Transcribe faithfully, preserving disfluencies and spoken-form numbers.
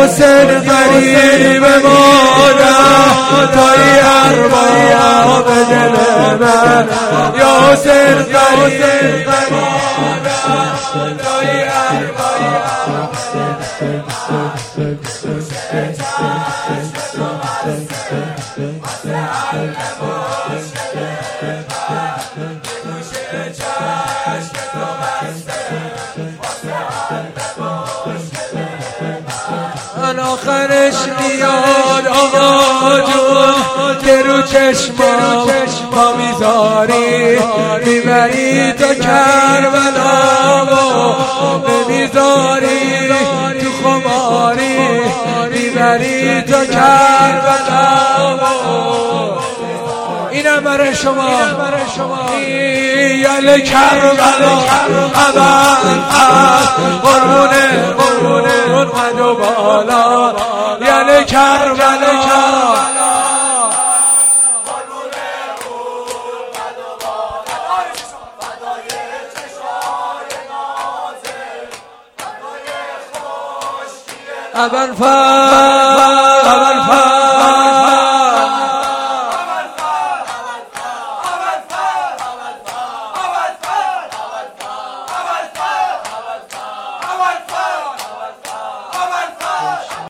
حسین غریب مادر توی ارباب دل من یا حسین غریب مادر توی ارباب من آخرش میاد آقا جون که رو چشما ما میذاری میبری تا کربلا و نمیذاری تو خماری میبری تا کربلا اینم برای شما یل کربلا ابد قربونه قربونه قربونه و بالا یل کربلا ابل فر ابل فر